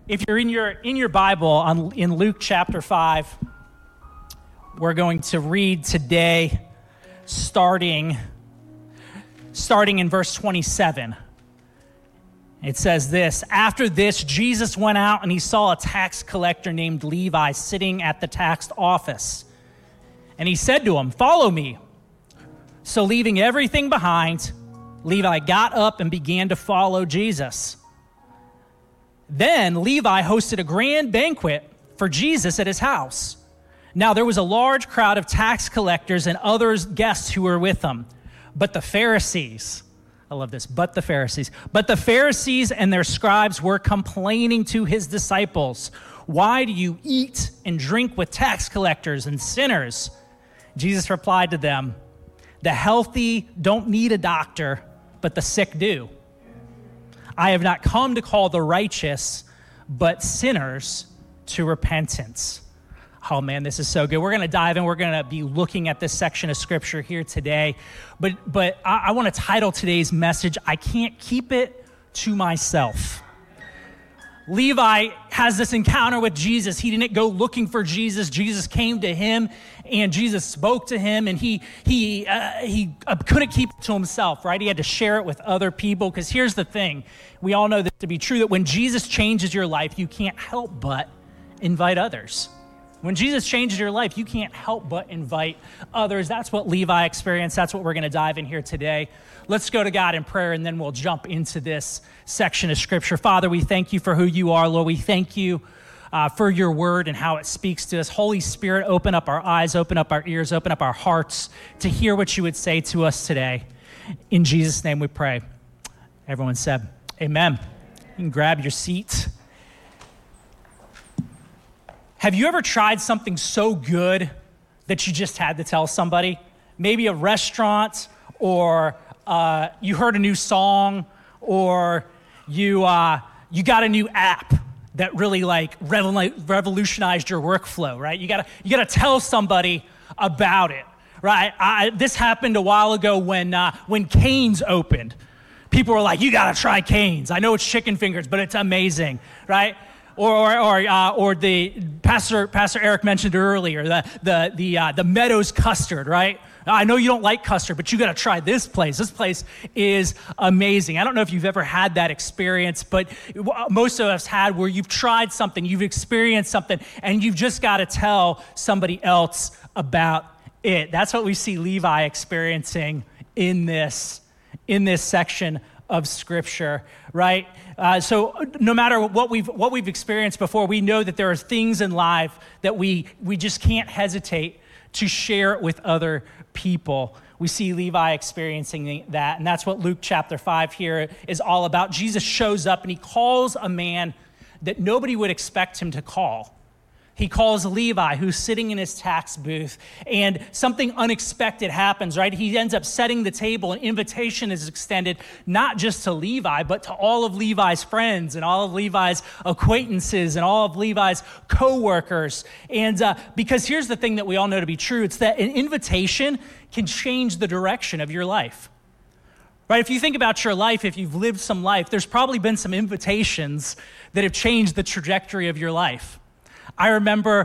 If you're in your Bible in Luke chapter 5, we're going to read today starting in verse 27. It says this: After this, Jesus went out and he saw a tax collector named Levi sitting at the tax office. And he said to him, "Follow me." So leaving everything behind, Levi got up and began to follow Jesus. Then Levi hosted a grand banquet for Jesus at his house. Now there was a large crowd of tax collectors and other guests who were with them. But the Pharisees, I love this, but the Pharisees and their scribes were complaining to his disciples, "Why do you eat and drink with tax collectors and sinners?" Jesus replied to them, "The healthy don't need a doctor, but the sick do. I have not come to call the righteous, but sinners to repentance." Oh man, this is so good. We're going to dive in. We're going to be looking at this section of scripture here today. But I want to title today's message, "I Can't Keep It to Myself." Levi has this encounter with Jesus. He didn't go looking for Jesus. Jesus came to him, and Jesus spoke to him, and he couldn't keep it to himself, right? He had to share it with other people, because here's the thing. We all know this to be true, that when Jesus changes your life, you can't help but invite others. When Jesus changes your life, you can't help but invite others. That's what Levi experienced. That's what we're going to dive in here today. Let's go to God in prayer, and then we'll jump into this section of Scripture. Father, we thank you for who you are, Lord. We thank you for your word and how it speaks to us. Holy Spirit, open up our eyes, open up our ears, open up our hearts to hear what you would say to us today. In Jesus' name we pray. Everyone said, amen. You can grab your seat. Have you ever tried something so good that you just had to tell somebody? Maybe a restaurant, or you heard a new song, or you got a new app that really revolutionized your workflow, right? You gotta tell somebody about it, right? This happened a while ago when Cane's opened. People were like, "You gotta try Cane's. I know it's chicken fingers, but it's amazing," right? Or the Pastor Eric mentioned earlier, the Meadows custard, right? I know you don't like custard, but you got to try this place. This place is amazing. I don't know if you've ever had that experience, but most of us had, where you've tried something, you've experienced something, and you've just got to tell somebody else about it. That's what we see Levi experiencing in this section of Scripture, right? So no matter what we've experienced before, we know that there are things in life that we just can't hesitate to share with other people. We see Levi experiencing that, and that's what Luke chapter 5 here is all about. Jesus shows up and he calls a man that nobody would expect him to call. He calls Levi, who's sitting in his tax booth, and something unexpected happens, right? He ends up setting the table. An invitation is extended not just to Levi, but to all of Levi's friends and all of Levi's acquaintances and all of Levi's co-workers. And because here's the thing that we all know to be true, it's that an invitation can change the direction of your life. Right? If you think about your life, if you've lived some life, there's probably been some invitations that have changed the trajectory of your life. I remember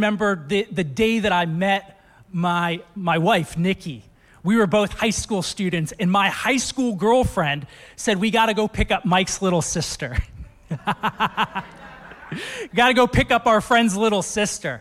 the day that I met my wife, Nikki. We were both high school students, and my high school girlfriend said, "We got to go pick up Mike's little sister." Got to go pick up our friend's little sister.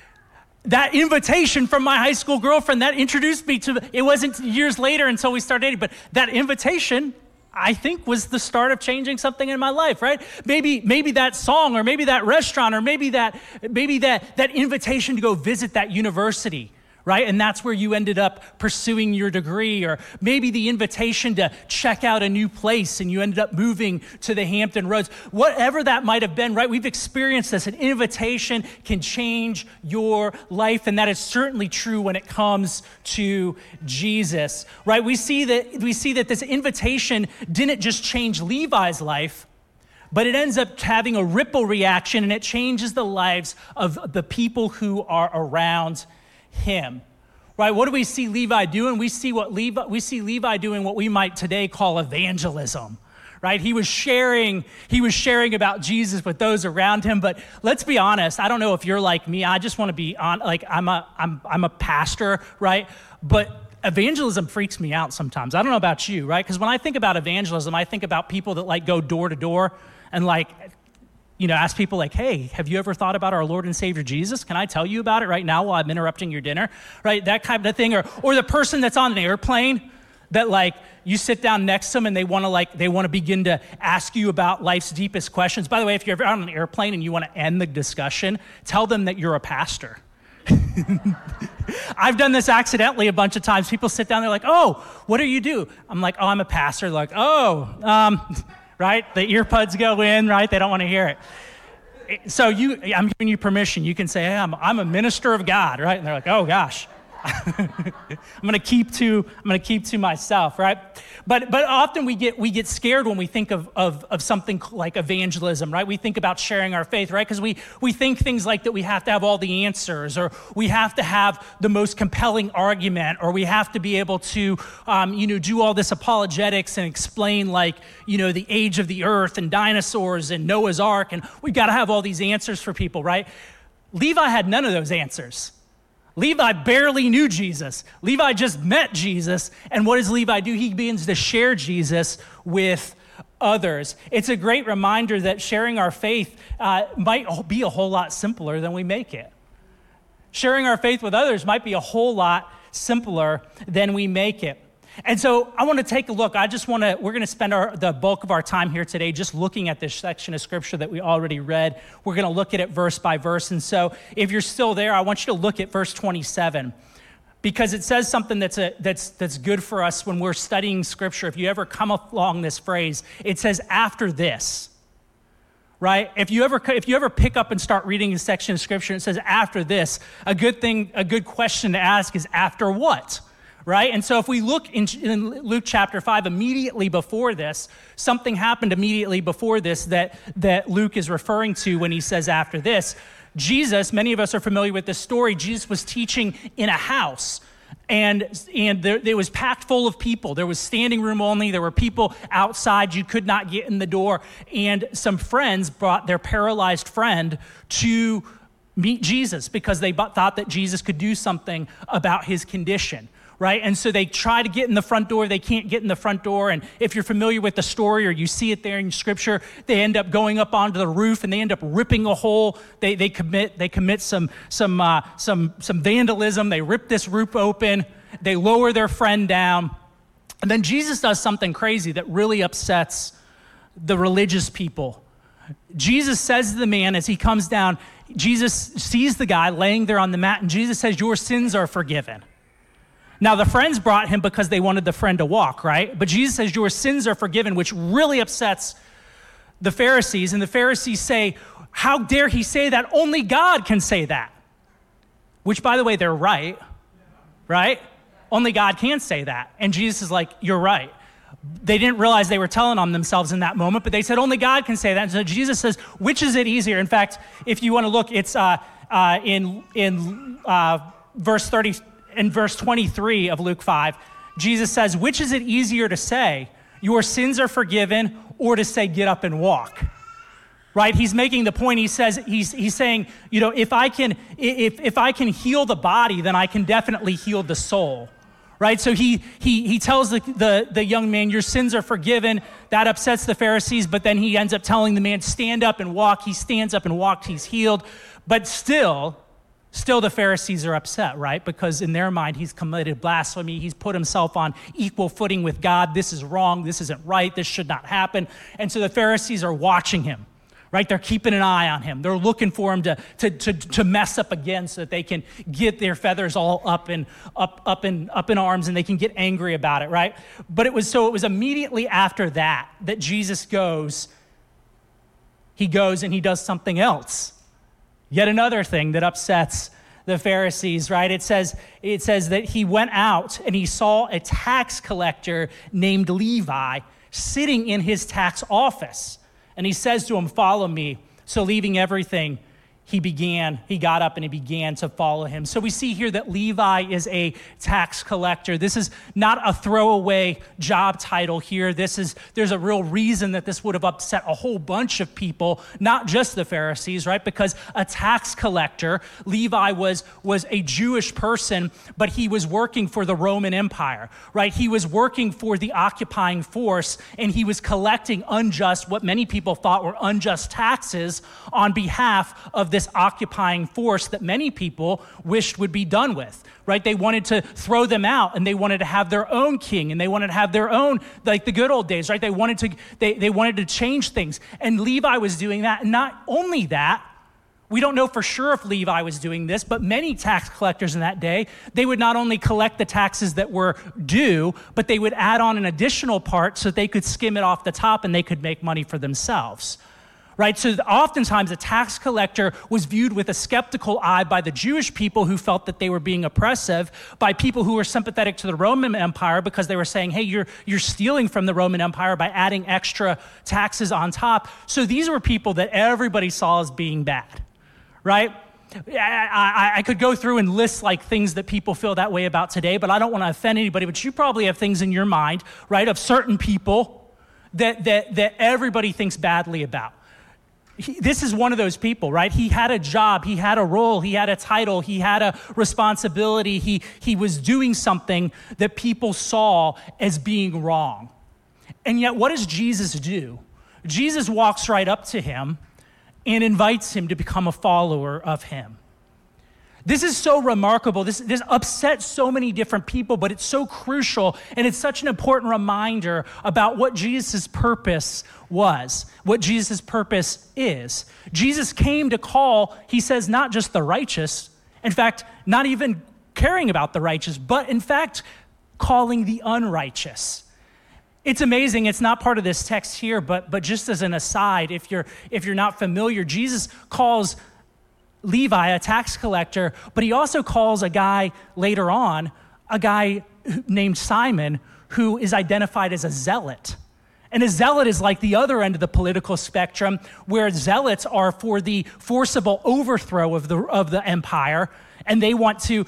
That invitation from my high school girlfriend, that introduced me to, it wasn't years later until we started dating, but that invitation, I think, was the start of changing something in my life, right? Maybe that song, or maybe that restaurant, or maybe that invitation to go visit that university, right? And that's where you ended up pursuing your degree, or maybe the invitation to check out a new place and you ended up moving to the Hampton Roads. Whatever that might have been, right? We've experienced this. An invitation can change your life, and that is certainly true when it comes to Jesus, right? We see that this invitation didn't just change Levi's life, but it ends up having a ripple reaction, and it changes the lives of the people who are around him, right? What do we see Levi doing? We see Levi doing what we might today call evangelism, right? He was sharing about Jesus with those around him. But let's be honest, I don't know if you're like me. I just want to be on, like, I'm a pastor, right? But evangelism freaks me out sometimes. I don't know about you, right? Because when I think about evangelism, I think about people that like go door to door and like, ask people like, hey, have you ever thought about our Lord and Savior Jesus? Can I tell you about it right now while I'm interrupting your dinner, right? That kind of thing. Or the person that's on an airplane that like you sit down next to them and they want to begin to ask you about life's deepest questions. By the way, if you're ever on an airplane and you want to end the discussion, tell them that you're a pastor. I've done this accidentally a bunch of times. People sit down, they're like, oh, what do you do? I'm like, oh, I'm a pastor. They're like, right? The earbuds go in, right? They don't want to hear it. So I'm giving you permission. You can say, hey, I'm a minister of God, right? And they're like, oh gosh. I'm going to keep to myself, right? But often we get scared when we think of something like evangelism, right? We think about sharing our faith, right? Because we think things like that we have to have all the answers, or we have to have the most compelling argument, or we have to be able to, do all this apologetics and explain like, the age of the earth and dinosaurs and Noah's Ark, and we've got to have all these answers for people, right? Levi had none of those answers. Levi barely knew Jesus. Levi just met Jesus. And what does Levi do? He begins to share Jesus with others. It's a great reminder that sharing our faith might be a whole lot simpler than we make it. Sharing our faith with others might be a whole lot simpler than we make it. And so I want to take a look. We're going to spend the bulk of our time here today just looking at this section of scripture that we already read. We're going to look at it verse by verse. And so if you're still there, I want you to look at verse 27, because it says something that's good for us when we're studying scripture. If you ever come along this phrase, it says after this, right? If you ever pick up and start reading a section of scripture, it says after this, a good question to ask is after what? Right? And so if we look in Luke chapter 5, immediately before this, something happened immediately before this that Luke is referring to when he says after this. Jesus, many of us are familiar with this story, Jesus was teaching in a house, and it was packed full of people. There was standing room only. There were people outside. You could not get in the door. And some friends brought their paralyzed friend to meet Jesus because they thought that Jesus could do something about his condition. Right? And so they try to get in the front door. They can't get in the front door. And if you're familiar with the story or you see it there in scripture, they end up going up onto the roof and they end up ripping a hole. They commit some vandalism. They rip this roof open. They lower their friend down. And then Jesus does something crazy that really upsets the religious people. Jesus says to the man as he comes down, Jesus sees the guy laying there on the mat, and Jesus says, your sins are forgiven. Now, the friends brought him because they wanted the friend to walk, right? But Jesus says, your sins are forgiven, which really upsets the Pharisees. And the Pharisees say, how dare he say that? Only God can say that. Which, by the way, they're right? Only God can say that. And Jesus is like, you're right. They didn't realize they were telling on themselves in that moment, but they said, only God can say that. And so Jesus says, which is it easier? In fact, if you want to look, it's in verse 30. In verse 23 of Luke 5, Jesus says, which is it easier to say, your sins are forgiven, or to say, get up and walk? Right? He's making the point. He says, he's saying, if I can heal the body, then I can definitely heal the soul. Right? So he tells the young man, your sins are forgiven. That upsets the Pharisees, but then he ends up telling the man, stand up and walk. He stands up and walks, he's healed. But still the Pharisees are upset, right? Because in their mind, he's committed blasphemy. He's put himself on equal footing with God. This is wrong. This isn't right. This should not happen. And so the Pharisees are watching him, right? They're keeping an eye on him. They're looking for him to mess up again so that they can get their feathers all up in arms and they can get angry about it, right? But it was immediately after that Jesus goes and he does something else. Yet another thing that upsets the Pharisees, right? It says that he went out and he saw a tax collector named Levi sitting in his tax office. And he says to him, follow me. So leaving everything, he got up and he began to follow him. So we see here that Levi is a tax collector. This is not a throwaway job title here. there's a real reason that this would have upset a whole bunch of people, not just the Pharisees, right? Because a tax collector, Levi was a Jewish person, but he was working for the Roman Empire, right? He was working for the occupying force, and he was collecting what many people thought were unjust taxes on behalf of this occupying force that many people wished would be done with, right? They wanted to throw them out, and they wanted to have their own king, and they wanted to have their own, like the good old days, right? They wanted to change things, and Levi was doing that. And not only that, we don't know for sure if Levi was doing this, but many tax collectors in that day, they would not only collect the taxes that were due, but they would add on an additional part so they could skim it off the top and they could make money for themselves. Right? So oftentimes a tax collector was viewed with a skeptical eye by the Jewish people who felt that they were being oppressive, by people who were sympathetic to the Roman Empire because they were saying, hey, you're stealing from the Roman Empire by adding extra taxes on top. So these were people that everybody saw as being bad, right? I could go through and list like things that people feel that way about today, but I don't want to offend anybody, but you probably have things in your mind, right, of certain people that everybody thinks badly about. This is one of those people, right? He had a job, he had a role, he had a title, he had a responsibility. He was doing something that people saw as being wrong. And yet, what does Jesus do? Jesus walks right up to him and invites him to become a follower of him. This is so remarkable. This upsets so many different people, but it's so crucial, and it's such an important reminder about what Jesus' purpose was, what Jesus' purpose is. Jesus came to call, he says, not just the righteous, in fact, not even caring about the righteous, but in fact, calling the unrighteous. It's amazing. It's not part of this text here, but just as an aside, if you're not familiar, Jesus calls Levi a tax collector, but he also calls a guy later on, a guy named Simon, who is identified as a zealot. And a zealot is like the other end of the political spectrum, where zealots are for the forcible overthrow of the empire, and they want to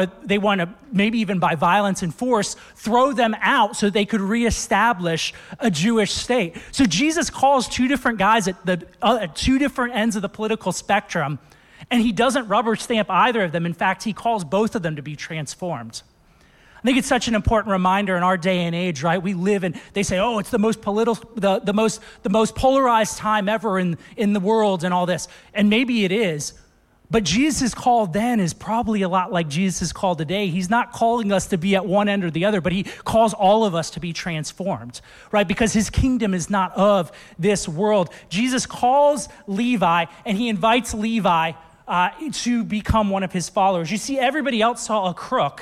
maybe even by violence and force throw them out so they could reestablish a Jewish state. So Jesus calls two different guys at two different ends of the political spectrum, and he doesn't rubber stamp either of them. In fact, he calls both of them to be transformed. I think it's such an important reminder in our day and age, right? We live in, they say, oh, it's the most the most polarized time ever in the world and all this. And maybe it is, but Jesus' call then is probably a lot like Jesus' call today. He's not calling us to be at one end or the other, but he calls all of us to be transformed, right? Because his kingdom is not of this world. Jesus calls Levi, and he invites Levi to become one of his followers. You see, everybody else saw a crook,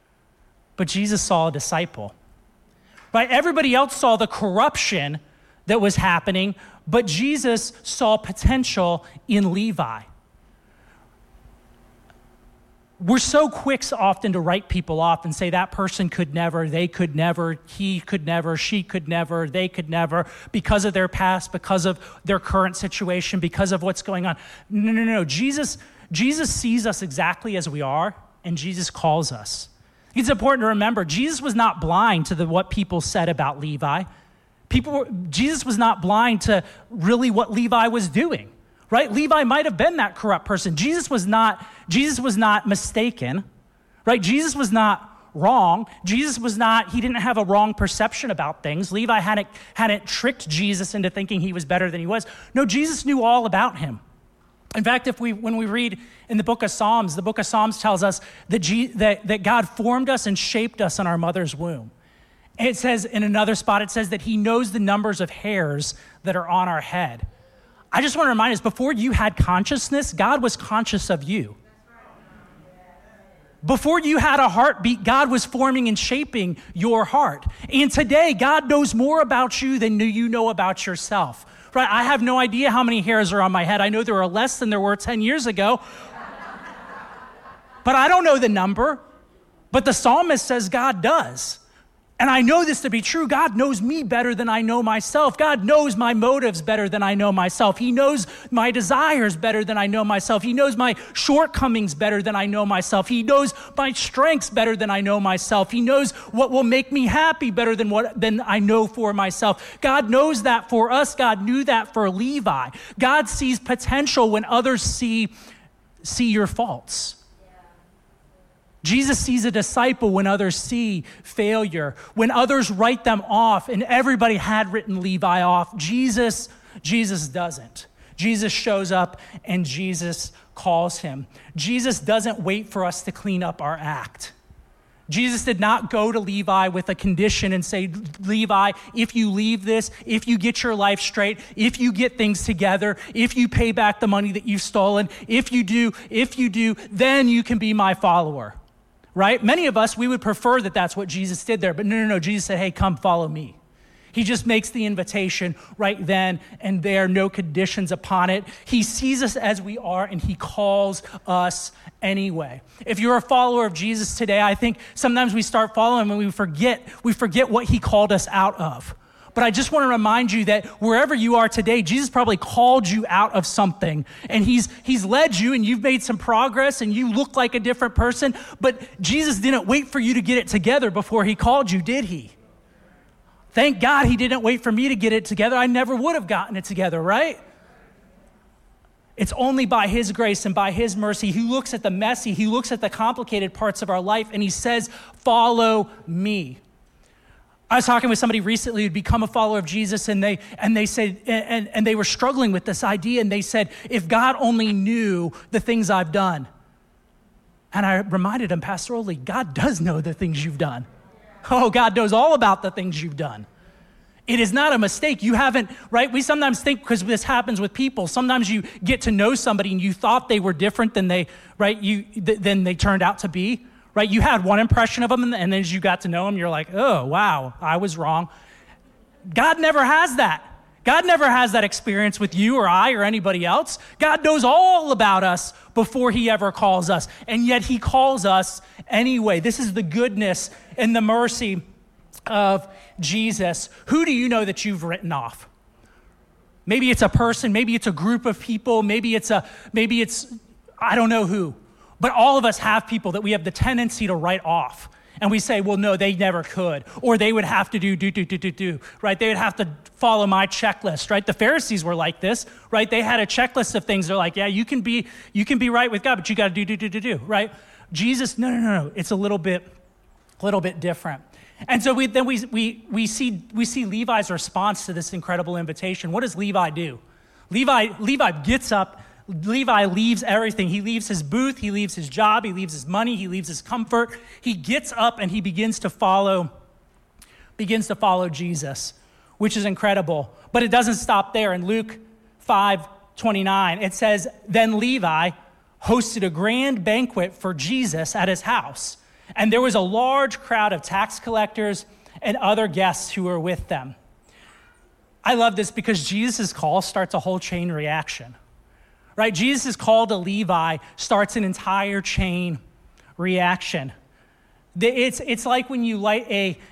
but Jesus saw a disciple, right? Everybody else saw the corruption that was happening, but Jesus saw potential in Levi. We're so quick often to write people off and say that person could never, they could never, he could never, she could never, they could never, because of their past, because of their current situation, because of what's going on. No. Jesus sees us exactly as we are, and Jesus calls us. It's important to remember, Jesus was not blind to what people said about Levi. Jesus was not blind to really what Levi was doing. Right? Levi might have been that corrupt person. Jesus was not mistaken, right? Jesus was not wrong. He didn't have a wrong perception about things. Levi hadn't tricked Jesus into thinking he was better than he was. No, Jesus knew all about him. In fact, when we read in the book of Psalms tells us that God formed us and shaped us in our mother's womb. And it says in another spot, it says that he knows the numbers of hairs that are on our head. I just want to remind us, before you had consciousness, God was conscious of you. Before you had a heartbeat, God was forming and shaping your heart. And today, God knows more about you than you know about yourself. Right? I have no idea how many hairs are on my head. I know there are less than there were 10 years ago. But I don't know the number. But the psalmist says God does. And I know this to be true. God knows me better than I know myself. God knows my motives better than I know myself. He knows my desires better than I know myself. He knows my shortcomings better than I know myself. He knows my strengths better than I know myself. He knows what will make me happy better than I know for myself. God knows that for us. God knew that for Levi. God sees potential when others see your faults. Jesus sees a disciple when others see failure, when others write them off, and everybody had written Levi off. Jesus doesn't. Jesus shows up and Jesus calls him. Jesus doesn't wait for us to clean up our act. Jesus did not go to Levi with a condition and say, Levi, if you leave this, if you get your life straight, if you get things together, if you pay back the money that you've stolen, if you do, then you can be my follower. Right? Many of us, we would prefer that that's what Jesus did there. But no. Jesus said, hey, come follow me. He just makes the invitation right then and there, no conditions upon it. He sees us as we are and he calls us anyway. If you're a follower of Jesus today, I think sometimes we start following him and we forget what he called us out of. But I just want to remind you that wherever you are today, Jesus probably called you out of something. And he's led you and you've made some progress and you look like a different person. But Jesus didn't wait for you to get it together before he called you, did he? Thank God he didn't wait for me to get it together. I never would have gotten it together, right? It's only by his grace and by his mercy. He looks at the messy, he looks at the complicated parts of our life and he says, follow me. I was talking with somebody recently who'd become a follower of Jesus and they said, and they were struggling with this idea and they said, if God only knew the things I've done. And I reminded him pastorally, God does know the things you've done. Oh, God knows all about the things you've done. It is not a mistake. You haven't, right? We sometimes think, because this happens with people, sometimes you get to know somebody and you thought they were different than they turned out to be. Right? You had one impression of them, and then as you got to know them, you're like, oh, wow, I was wrong. God never has that. God never has that experience with you or I or anybody else. God knows all about us before he ever calls us, and yet he calls us anyway. This is the goodness and the mercy of Jesus. Who do you know that you've written off? Maybe it's a person, maybe it's a group of people, maybe it's I don't know who. But all of us have people that we have the tendency to write off. And we say, well, no, they never could. Or they would have to do, right? They would have to follow my checklist, right? The Pharisees were like this, right? They had a checklist of things. They're like, yeah, you can be right with God, but you got to do, right? Jesus, no. It's a little bit different. And so we see Levi's response to this incredible invitation. What does Levi do? Levi gets up. Levi leaves everything. He leaves his booth, he leaves his job, he leaves his money, he leaves his comfort. He gets up and he begins to follow Jesus, which is incredible. But it doesn't stop there. In Luke 5:29, it says, then Levi hosted a grand banquet for Jesus at his house, and there was a large crowd of tax collectors and other guests who were with them. I love this because Jesus' call starts a whole chain reaction. Right? Jesus' call to Levi starts an entire chain reaction. It's like when you light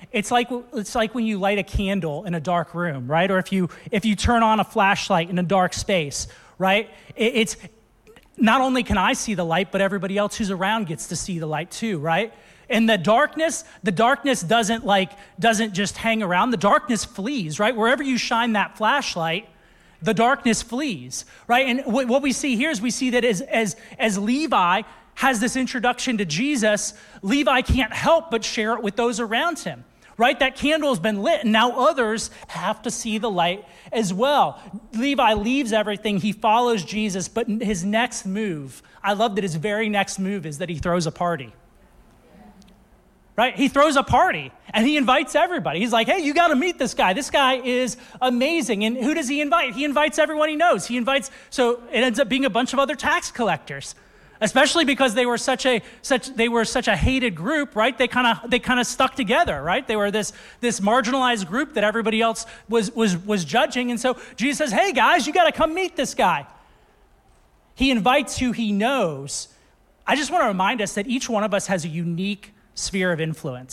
a candle in a dark room, right? Or if you turn on a flashlight in a dark space, right? It's not only can I see the light, but everybody else who's around gets to see the light too, right? And the darkness doesn't just hang around. The darkness flees, right? Wherever you shine that flashlight, the darkness flees, right? And what we see here is we see that as Levi has this introduction to Jesus, Levi can't help but share it with those around him, right? That candle has been lit, and now others have to see the light as well. Levi leaves everything. He follows Jesus, but his next move, I love that his very next move is that he throws a party. Right? He throws a party and he invites everybody. He's like, hey, you got to meet this guy. This guy is amazing. And who does he invite? He invites everyone he knows. So it ends up being a bunch of other tax collectors, especially because they were such a hated group, right? They kind of stuck together, right? They were this marginalized group that everybody else was judging. And so Jesus says, hey guys, you got to come meet this guy. He invites who he knows. I just want to remind us that each one of us has a unique sphere of influence,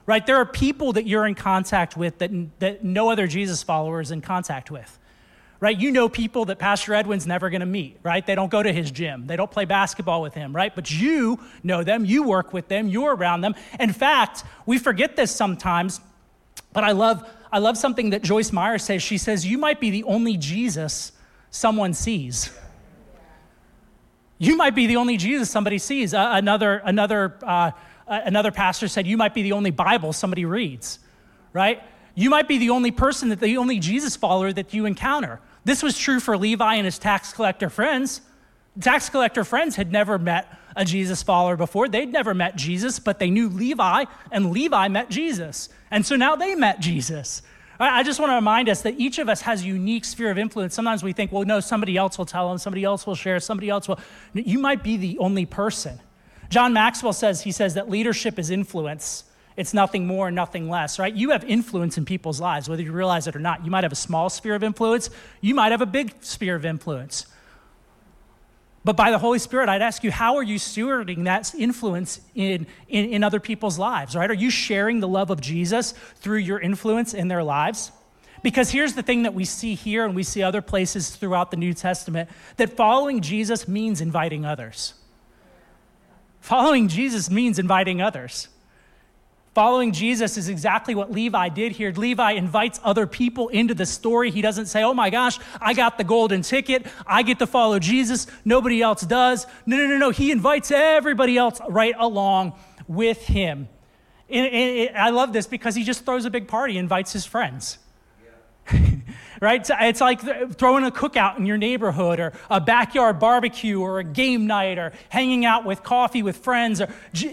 right? There are people that you're in contact with that no other Jesus follower is in contact with, right? You know people that Pastor Edwin's never going to meet, right? They don't go to his gym. They don't play basketball with him, right? But you know them. You work with them. You're around them. In fact, we forget this sometimes, but I love something that Joyce Meyer says. She says, you might be the only Jesus someone sees. You might be the only Jesus somebody sees. Another pastor said, you might be the only Bible somebody reads, right? You might be the only the only Jesus follower that you encounter. This was true for Levi and his tax collector friends. Tax collector friends had never met a Jesus follower before. They'd never met Jesus, but they knew Levi, and Levi met Jesus. And so now they met Jesus. I just want to remind us that each of us has a unique sphere of influence. Sometimes we think, well, no, somebody else will tell them, somebody else will share, somebody else will. You might be the only person. John Maxwell says that leadership is influence. It's nothing more, nothing less, right? You have influence in people's lives, whether you realize it or not. You might have a small sphere of influence. You might have a big sphere of influence. But by the Holy Spirit, I'd ask you, how are you stewarding that influence in other people's lives, right? Are you sharing the love of Jesus through your influence in their lives? Because here's the thing that we see here and we see other places throughout the New Testament, that following Jesus means inviting others. Following Jesus means inviting others. Following Jesus is exactly what Levi did here. Levi invites other people into the story. He doesn't say, oh my gosh, I got the golden ticket. I get to follow Jesus. Nobody else does. No. He invites everybody else right along with him. And I love this because he just throws a big party, invites his friends. Yeah. Right? It's like throwing a cookout in your neighborhood, or a backyard barbecue, or a game night, or hanging out with coffee with friends.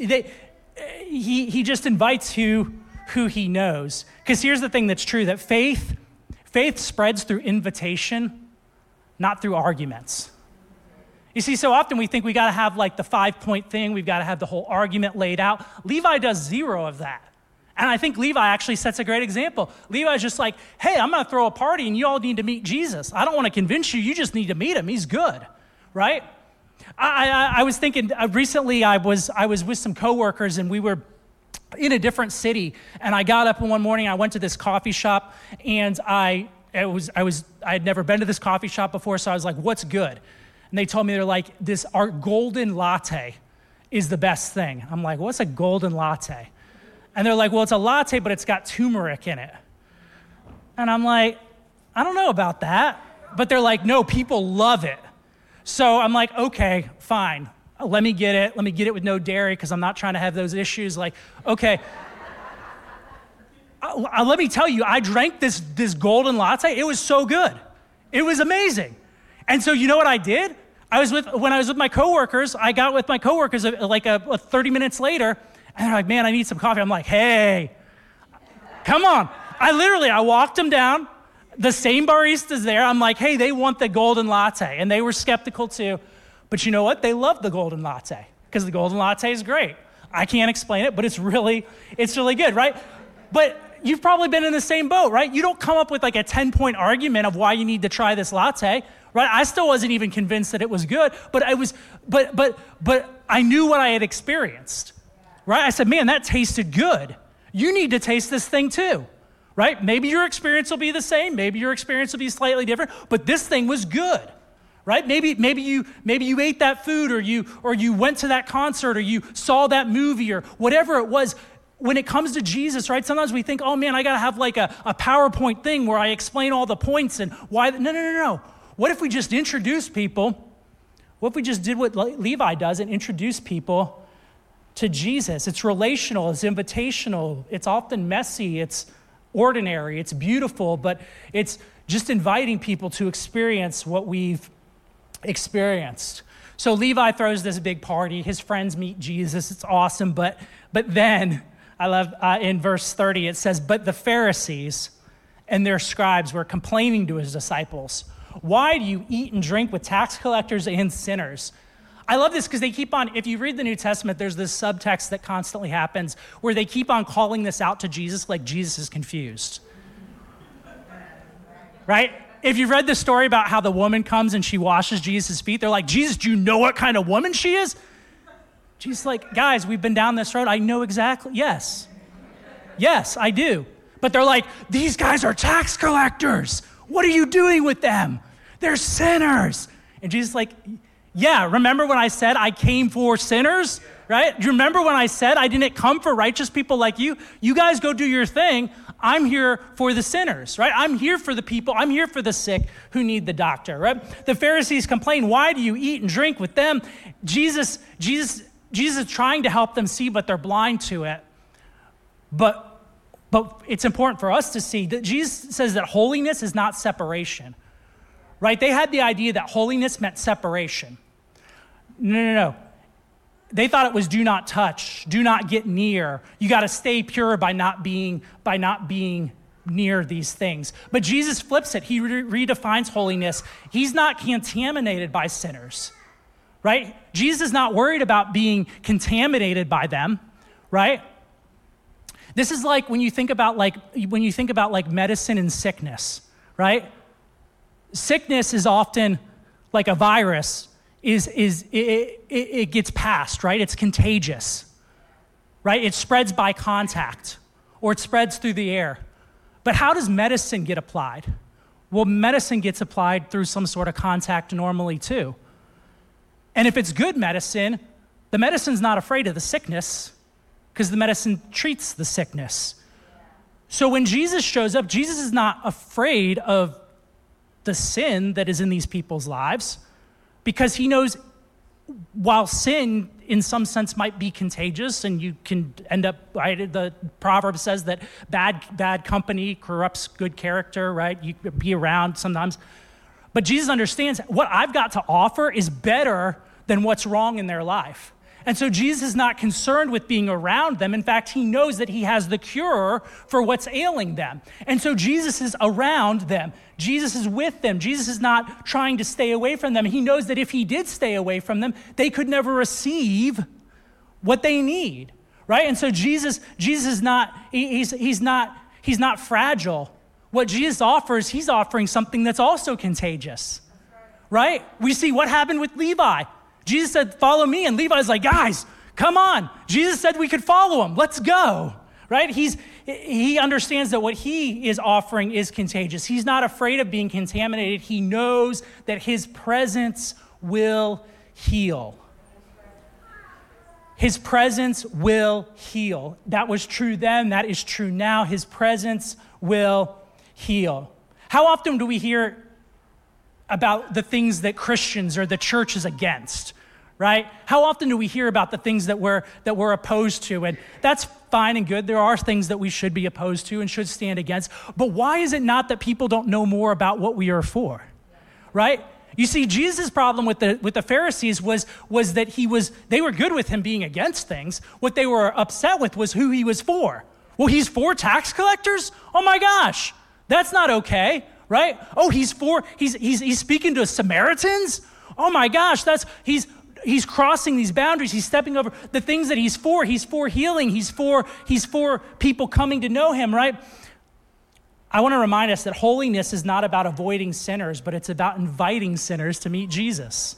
He just invites who he knows. Because here's the thing that's true, that faith spreads through invitation, not through arguments. You see, so often we think we got to have like the 5-point thing, we've got to have the whole argument laid out. Levi does zero of that. And I think Levi actually sets a great example. Levi's just like, hey, I'm going to throw a party and you all need to meet Jesus. I don't want to convince you, you just need to meet him. He's good, right? I was thinking, recently I was with some coworkers and we were in a different city, and I got up one morning, I went to this coffee shop, and I had never been to this coffee shop before, so I was like, what's good? And they told me, they're like, our golden latte is the best thing. I'm like, what's a golden latte? And they're like, well, it's a latte, but it's got turmeric in it. And I'm like, I don't know about that. But they're like, no, people love it. So I'm like, okay, fine. Let me get it. Let me get it with no dairy because I'm not trying to have those issues. Like, okay. Let me tell you, I drank this golden latte. It was so good. It was amazing. And so you know what I did? When I was with my coworkers, I got with my coworkers like 30 minutes later, and they're like, man, I need some coffee. I'm like, hey, come on. I walked them down. The same barista's there. I'm like, hey, they want the golden latte. And they were skeptical too. But you know what? They love the golden latte because the golden latte is great. I can't explain it, but it's really good, right? But you've probably been in the same boat, right? You don't come up with like a 10-point argument of why you need to try this latte, right? I still wasn't even convinced that it was good, but I knew what I had experienced, right? I said, man, that tasted good. You need to taste this thing too. Right? Maybe your experience will be the same. Maybe your experience will be slightly different, but this thing was good, right? Maybe you ate that food, or you went to that concert, or you saw that movie, or whatever it was. When it comes to Jesus, right? Sometimes we think, oh man, I got to have like a PowerPoint thing where I explain all the points and why. No. What if we just introduce people? What if we just did what Levi does and introduce people to Jesus? It's relational, it's invitational, it's often messy, it's ordinary, it's beautiful, but it's just inviting people to experience what we've experienced. So Levi throws this big party. His friends meet Jesus. It's awesome. But then, I love in verse 30, it says, but the Pharisees and their scribes were complaining to his disciples, why do you eat and drink with tax collectors and sinners? I love this because they keep on, if you read the New Testament, there's this subtext that constantly happens where they keep on calling this out to Jesus like Jesus is confused. Right? If you've read the story about how the woman comes and she washes Jesus' feet, they're like, Jesus, do you know what kind of woman she is? Jesus like, guys, we've been down this road. I know exactly. Yes. Yes, I do. But they're like, these guys are tax collectors. What are you doing with them? They're sinners. And Jesus is like, yeah, remember when I said I came for sinners, right? Do you remember when I said I didn't come for righteous people like you? You guys go do your thing. I'm here for the sinners, right? I'm here for the people. I'm here for the sick who need the doctor, right? The Pharisees complain, why do you eat and drink with them? Jesus is trying to help them see, but they're blind to it. But it's important for us to see that Jesus says that holiness is not separation, right? They had the idea that holiness meant separation. No. They thought it was do not touch, do not get near. You got to stay pure by not being near these things. But Jesus flips it. He redefines holiness. He's not contaminated by sinners, right? Jesus is not worried about being contaminated by them, right? This is like when you think about medicine and sickness, right? Sickness is often like a virus. It gets passed, right? It's contagious, right? It spreads by contact, or it spreads through the air. But how does medicine get applied? Well, medicine gets applied through some sort of contact normally too. And if it's good medicine, the medicine's not afraid of the sickness because the medicine treats the sickness. So when Jesus shows up, Jesus is not afraid of the sin that is in these people's lives, because he knows while sin in some sense might be contagious and you can end up, right? The proverb says that bad company corrupts good character, right? You could be around sometimes. But Jesus understands what I've got to offer is better than what's wrong in their life. And so Jesus is not concerned with being around them. In fact, he knows that he has the cure for what's ailing them. And so Jesus is around them. Jesus is with them. Jesus is not trying to stay away from them. He knows that if he did stay away from them, they could never receive what they need, right? And so Jesus is not, he's not fragile. What Jesus offers, he's offering something that's also contagious, right? We see what happened with Levi. Jesus said, follow me. And Levi's like, guys, come on. Jesus said we could follow him. Let's go, right? He understands that what he is offering is contagious. He's not afraid of being contaminated. He knows that his presence will heal. His presence will heal. That was true then. That is true now. His presence will heal. How often do we hear about the things that Christians or the church is against, right? How often do we hear about the things that we're opposed to? And that's fine and good. There are things that we should be opposed to and should stand against. But why is it not that people don't know more about what we are for, right? You see, Jesus' problem with the Pharisees was that they were good with him being against things. What they were upset with was who he was for. Well, he's for tax collectors? Oh my gosh, that's not okay. Right? Oh, he's speaking to Samaritans? Oh my gosh, he's crossing these boundaries. He's stepping over the things that he's for. He's for healing. He's for people coming to know him, right? I want to remind us that holiness is not about avoiding sinners, but it's about inviting sinners to meet Jesus.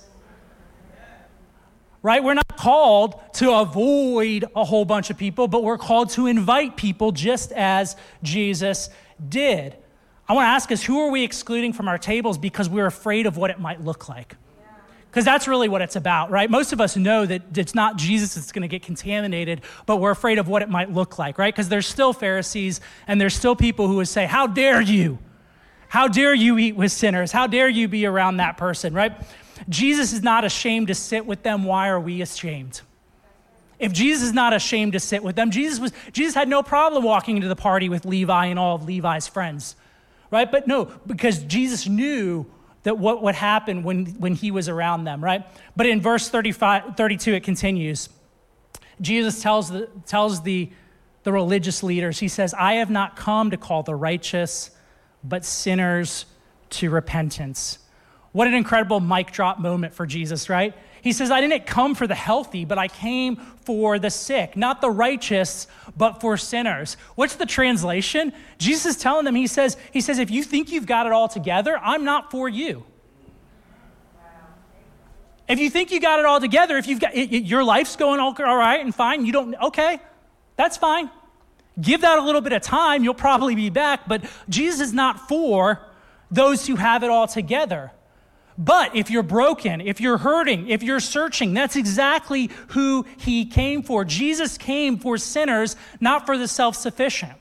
Right? We're not called to avoid a whole bunch of people, but we're called to invite people just as Jesus did. I want to ask us, who are we excluding from our tables because we're afraid of what it might look like? Because that's really what it's about, right? Most of us know that it's not Jesus that's going to get contaminated, but we're afraid of what it might look like, right? Because there's still Pharisees and there's still people who would say, how dare you? How dare you eat with sinners? How dare you be around that person, right? Jesus is not ashamed to sit with them. Why are we ashamed? If Jesus is not ashamed to sit with them, Jesus had no problem walking into the party with Levi and all of Levi's friends. Right? But no, because Jesus knew that what would happen when he was around them, right? But in verse 32, it continues. Jesus tells the religious leaders, he says, I have not come to call the righteous, but sinners to repentance. What an incredible mic drop moment for Jesus, right? He says, I didn't come for the healthy, but I came for the sick, not the righteous, but for sinners. What's the translation? Jesus is telling them, he says, if you think you've got it all together, I'm not for you. If you think you got it all together, if you've got your life's going all right and fine, you don't, okay, that's fine. Give that a little bit of time, you'll probably be back, but Jesus is not for those who have it all together. But if you're broken, if you're hurting, if you're searching, that's exactly who he came for. Jesus came for sinners, not for the self-sufficient.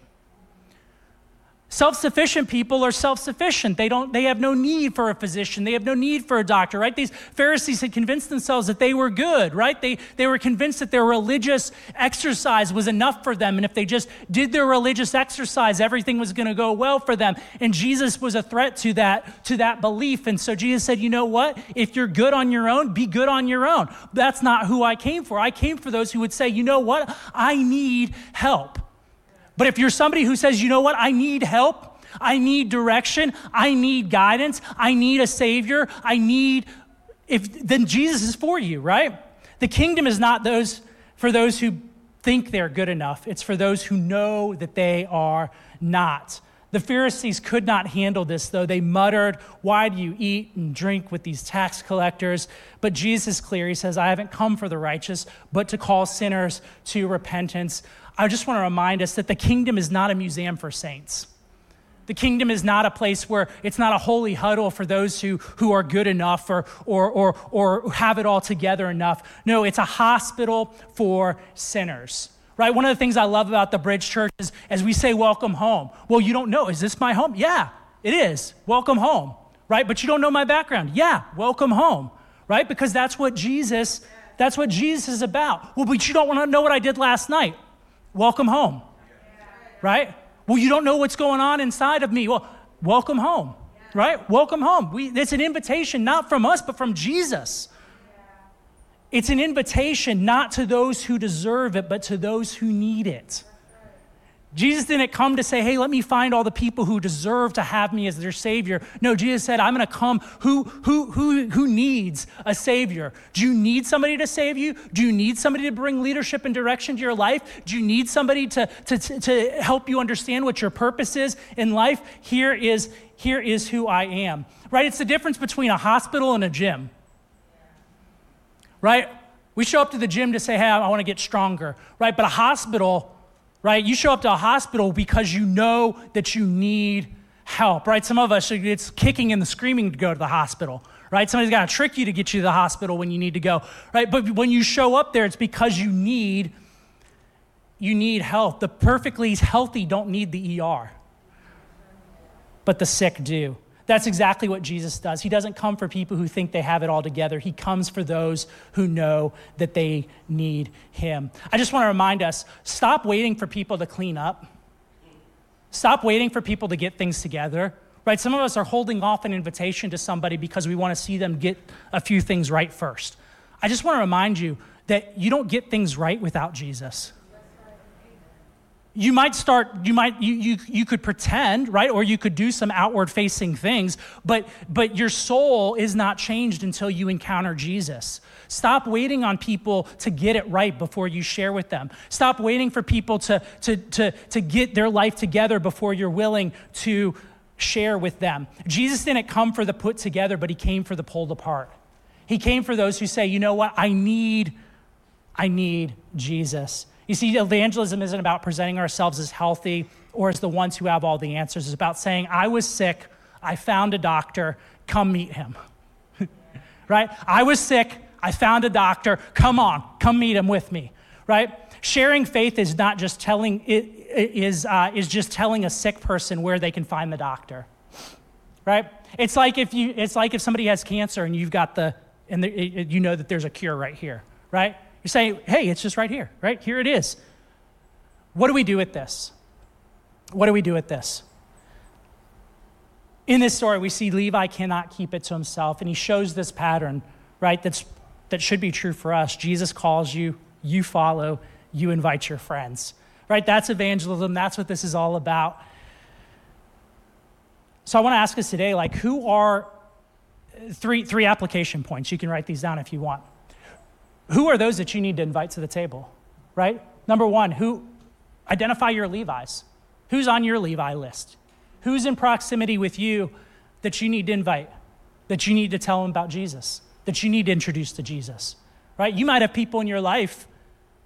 Self-sufficient people are self-sufficient. They have no need for a physician. They have no need for a doctor, right? These Pharisees had convinced themselves that they were good, right? They were convinced that their religious exercise was enough for them. And if they just did their religious exercise, everything was going to go well for them. And Jesus was a threat to that belief. And so Jesus said, you know what? If you're good on your own, be good on your own. That's not who I came for. I came for those who would say, you know what? I need help. But if you're somebody who says, you know what, I need help, I need direction, I need guidance, I need a savior, then Jesus is for you, right? The kingdom is not for those who think they're good enough. It's for those who know that they are not. The Pharisees could not handle this, though. They muttered, why do you eat and drink with these tax collectors? But Jesus is clear. He says, I haven't come for the righteous, but to call sinners to repentance. I just want to remind us that the kingdom is not a museum for saints. The kingdom is not a place where it's not a holy huddle for those who are good enough or have it all together enough. No, it's a hospital for sinners. Right? One of the things I love about the Bridge Church is as we say, welcome home. Well, you don't know, is this my home? Yeah, it is. Welcome home. Right? But you don't know my background. Yeah, welcome home. Right? Because that's what Jesus is about. Well, but you don't want to know what I did last night. Welcome home. Right? Well, you don't know what's going on inside of me. Well, welcome home. Right? Welcome home. It's an invitation not from us, but from Jesus. It's an invitation not to those who deserve it, but to those who need it. Jesus didn't come to say, hey, let me find all the people who deserve to have me as their savior. No, Jesus said, I'm going to come. Who needs a savior? Do you need somebody to save you? Do you need somebody to bring leadership and direction to your life? Do you need somebody to help you understand what your purpose is in life? Here is who I am. Right? It's the difference between a hospital and a gym. Right? We show up to the gym to say, hey, I want to get stronger. Right? But a hospital, right? You show up to a hospital because you know that you need help, right? Some of us, it's kicking and the screaming to go to the hospital, right? Somebody's got to trick you to get you to the hospital when you need to go, right? But when you show up there, it's because you need help. The perfectly healthy don't need the ER, but the sick do. That's exactly what Jesus does. He doesn't come for people who think they have it all together. He comes for those who know that they need him. I just want to remind us, stop waiting for people to clean up. Stop waiting for people to get things together, right? Some of us are holding off an invitation to somebody because we want to see them get a few things right first. I just want to remind you that you don't get things right without Jesus. You could pretend, right? Or you could do some outward facing things, but your soul is not changed until you encounter Jesus. Stop waiting on people to get it right before you share with them. Stop waiting for people to get their life together before you're willing to share with them. Jesus didn't come for the put together, but he came for the pulled apart. He came for those who say, you know what? I need Jesus. You see, evangelism isn't about presenting ourselves as healthy or as the ones who have all the answers. It's about saying, I was sick, I found a doctor, come meet him. Right? I was sick, I found a doctor, come meet him with me. Right? Sharing faith is not just telling is just telling a sick person where they can find the doctor. Right? It's like if somebody has cancer and you know that there's a cure right here, right? You say, hey, it's just right here, right? Here it is. What do we do with this? What do we do with this? In this story, we see Levi cannot keep it to himself, and he shows this pattern, right? That should be true for us. Jesus calls you, you follow, you invite your friends, right? That's evangelism. That's what this is all about. So I want to ask us today, like, who are three application points? You can write these down if you want. Who are those that you need to invite to the table, right? Number one, identify your Levi's. Who's on your Levi list? Who's in proximity with you that you need to invite, that you need to tell them about Jesus, that you need to introduce to Jesus, right? You might have people in your life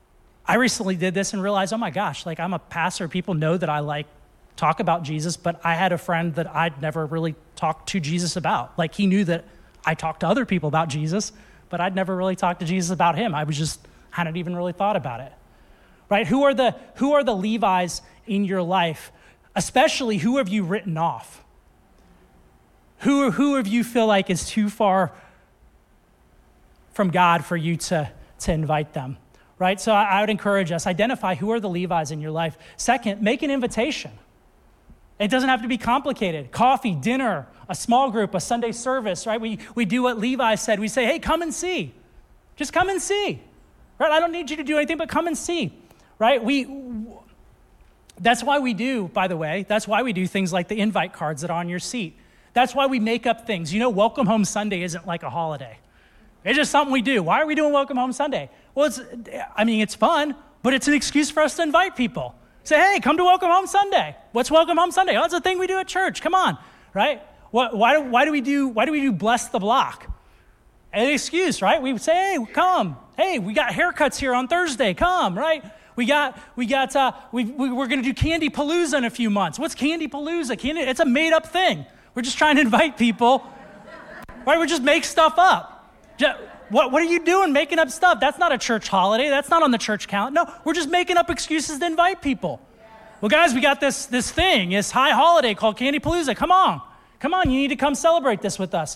I recently did this and realized, oh my gosh, like I'm a pastor. People know that I like talk about Jesus, but I had a friend that I'd never really talked to Jesus about. Like he knew that I talked to other people about Jesus, but I'd never really talked to Jesus about him. I was just hadn't even really thought about it, right? Who are the Levi's in your life? Especially who have you written off? Who have you feel like is too far from God for you to invite them, right? So I would encourage us, identify who are the Levi's in your life. Second, make an invitation. It doesn't have to be complicated. Coffee, dinner, a small group, a Sunday service, right? We do what Levi said. We say, hey, come and see. Just come and see, right? I don't need you to do anything but come and see, right? That's why we do, by the way, that's why we do things like the invite cards that are on your seat. That's why we make up things. You know, Welcome Home Sunday isn't like a holiday. It's just something we do. Why are we doing Welcome Home Sunday? Well, it's fun, but it's an excuse for us to invite people. Say, hey, come to Welcome Home Sunday. What's Welcome Home Sunday? Oh, it's a thing we do at church. Come on, right? Why do we do Bless the Block? An excuse, right? We say, hey, come. Hey, we got haircuts here on Thursday. Come, right? We're going to do Candy Palooza in a few months. What's Candy Palooza? It's a made-up thing. We're just trying to invite people, right? We just make stuff up. What are you doing making up stuff? That's not a church holiday. That's not on the church calendar. No, we're just making up excuses to invite people. Well, guys, we got this thing, this high holiday called Candy Palooza. Come on, you need to come celebrate this with us.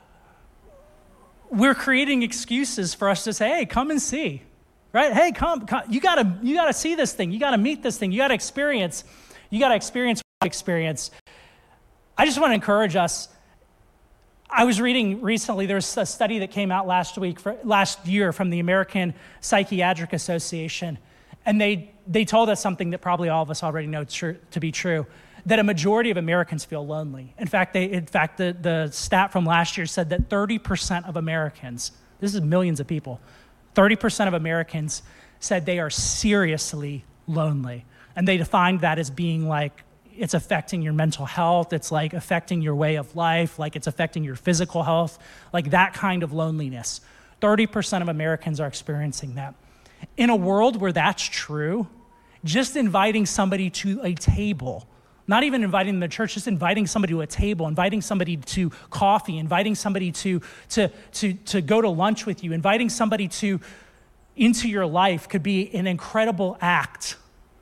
We're creating excuses for us to say, hey, come and see, right? Hey, come. You gotta see this thing. You gotta meet this thing. You gotta experience experience. I just want to encourage us. I was reading recently, there's a study that came out last year from the American Psychiatric Association, and they told us something that probably all of us already know to be true, that a majority of Americans feel lonely. In fact, the stat from last year said that 30% of Americans, this is millions of people, 30% of Americans said they are seriously lonely. And they defined that as being like, it's affecting your mental health, it's like affecting your way of life, like it's affecting your physical health, like that kind of loneliness. 30% of Americans are experiencing that. In a world where that's true, just inviting somebody to a table, not even inviting them to church, just inviting somebody to a table, inviting somebody to coffee, inviting somebody to go to lunch with you, inviting somebody into your life could be an incredible act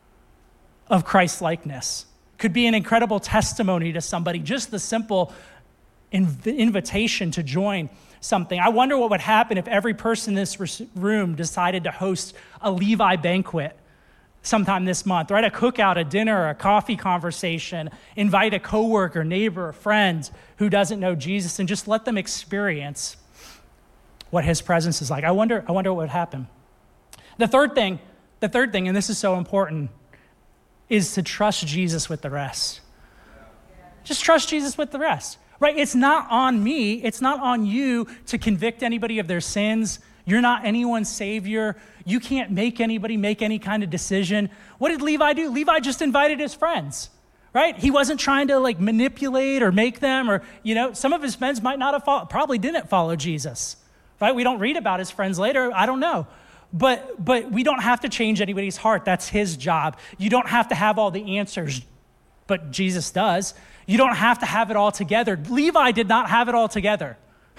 of Christ-likeness. Could be an incredible testimony to somebody, just the simple invitation to join something. I wonder what would happen if every person in this room decided to host a Levi banquet sometime this month, right? A cookout, a dinner, a coffee conversation, invite a coworker, neighbor, a friend who doesn't know Jesus and just let them experience what his presence is like. I wonder what would happen. The third thing, and this is so important, is to trust Jesus with the rest. Just trust Jesus with the rest, right? It's not on me. It's not on you to convict anybody of their sins. You're not anyone's savior. You can't make anybody make any kind of decision. What did Levi do? Levi just invited his friends, right? He wasn't trying to like manipulate or make them, or, some of his friends might not have probably didn't follow Jesus, right? We don't read about his friends later. I don't know. But we don't have to change anybody's heart. That's his job. You don't have to have all the answers, but Jesus does. You don't have to have it all together. Levi did not have it all together.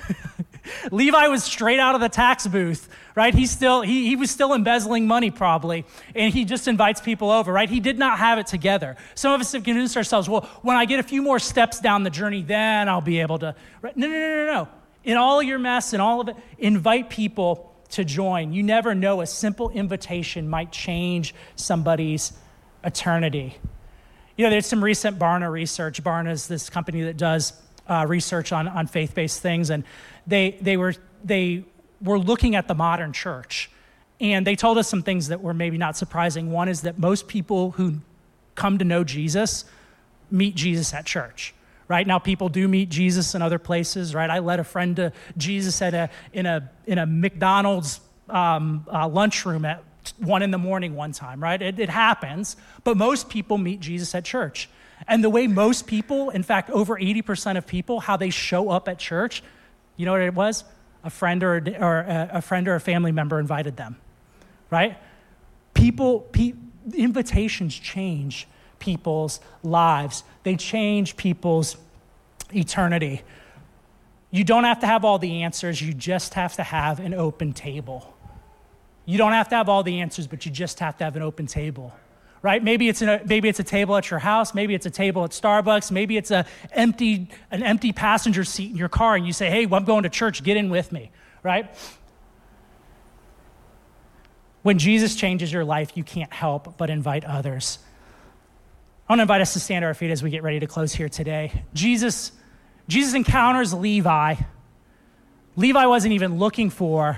Levi was straight out of the tax booth, right? He was still embezzling money probably, and he just invites people over, right? He did not have it together. Some of us have convinced ourselves, well, when I get a few more steps down the journey, then I'll be able to. Right? No. In all your mess and all of it, invite people to join. You never know. A simple invitation might change somebody's eternity. There's some recent Barna research. Barna is this company that does research on faith-based things, and they were looking at the modern church, and they told us some things that were maybe not surprising. One is that most people who come to know Jesus meet Jesus at church. Right now, people do meet Jesus in other places. Right, I led a friend to Jesus in a McDonald's lunchroom at 1 a.m. one time. Right, it happens, but most people meet Jesus at church. And the way most people, in fact, over 80% of people, how they show up at church, you know what it was? A friend or a family member invited them. Right. Invitations change people's lives. They change people's eternity. You don't have to have all the answers. You just have to have an open table. You don't have to have all the answers, but you just have to have an open table, right? Maybe it's a table at your house. Maybe it's a table at Starbucks. Maybe it's an empty passenger seat in your car, and you say, hey, I'm going to church. Get in with me, right? When Jesus changes your life, you can't help but invite others. I want to invite us to stand to our feet as we get ready to close here today. Jesus encounters Levi. Levi wasn't looking for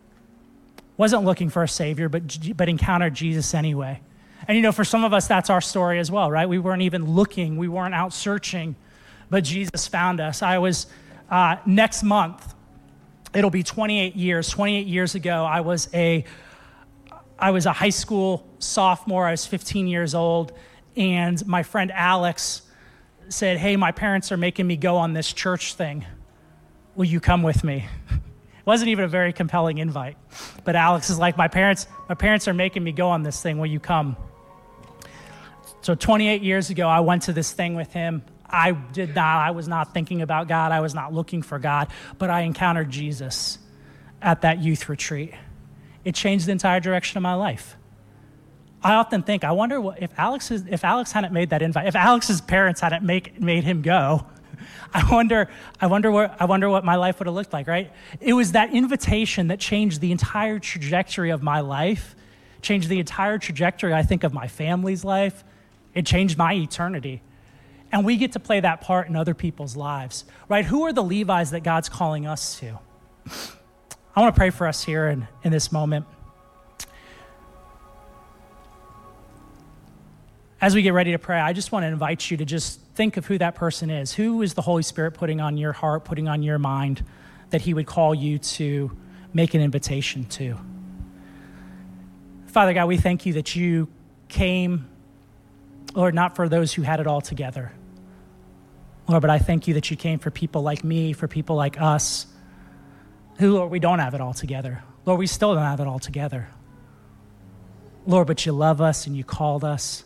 a savior, but encountered Jesus anyway. And for some of us, that's our story as well, right? We weren't even looking, we weren't out searching, but Jesus found us. Next month, it'll be 28 years. 28 years ago, I was a high school sophomore. I was 15 years old, and my friend Alex said, hey, my parents are making me go on this church thing. Will you come with me? It wasn't even a very compelling invite, but Alex is like, my parents are making me go on this thing. Will you come? So 28 years ago, I went to this thing with him. I was not thinking about God. I was not looking for God, but I encountered Jesus at that youth retreat. It changed the entire direction of my life. I often think, I wonder if Alex hadn't made that invite, if Alex's parents hadn't made him go, I wonder what my life would have looked like, right? It was that invitation that changed the entire trajectory of my life, changed the entire trajectory, I think, of my family's life. It changed my eternity. And we get to play that part in other people's lives, right? Who are the Levi's that God's calling us to? I want to pray for us here in this moment. As we get ready to pray, I just want to invite you to just think of who that person is. Who is the Holy Spirit putting on your heart, putting on your mind, that he would call you to make an invitation to? Father God, we thank you that you came, Lord, not for those who had it all together. Lord, but I thank you that you came for people like me, for people like us, who, Lord, we don't have it all together. Lord, we still don't have it all together. Lord, but you love us and you called us.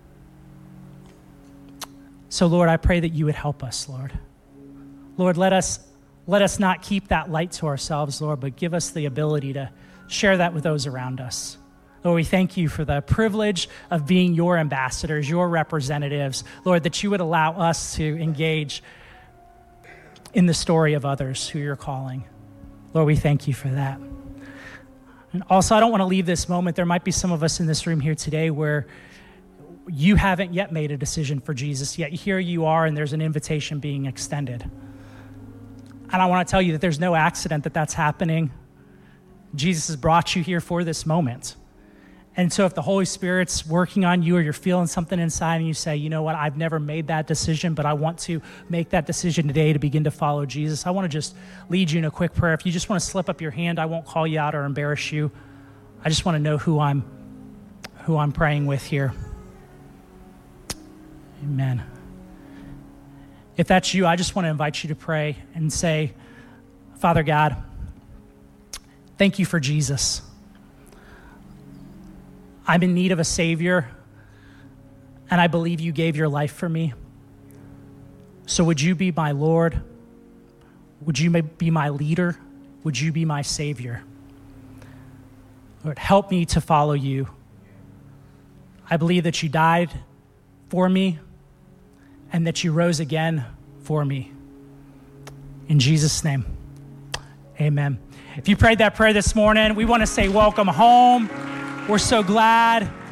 So, Lord, I pray that you would help us, Lord. Lord, let us not keep that light to ourselves, Lord, but give us the ability to share that with those around us. Lord, we thank you for the privilege of being your ambassadors, your representatives, Lord, that you would allow us to engage in the story of others who you're calling. Lord, we thank you for that. And also, I don't want to leave this moment. There might be some of us in this room here today where you haven't yet made a decision for Jesus, yet here you are and there's an invitation being extended. And I want to tell you that there's no accident that that's happening. Jesus has brought you here for this moment. And so if the Holy Spirit's working on you or you're feeling something inside and you say, you know what, I've never made that decision, but I want to make that decision today to begin to follow Jesus, I want to just lead you in a quick prayer. If you just want to slip up your hand, I won't call you out or embarrass you. I just want to know who I'm praying with here. Amen. If that's you, I just want to invite you to pray and say, Father God, thank you for Jesus. I'm in need of a Savior, and I believe you gave your life for me. So would you be my Lord? Would you be my leader? Would you be my Savior? Lord, help me to follow you. I believe that you died for me and that you rose again for me. In Jesus' name, amen. If you prayed that prayer this morning, we want to say welcome home. We're so glad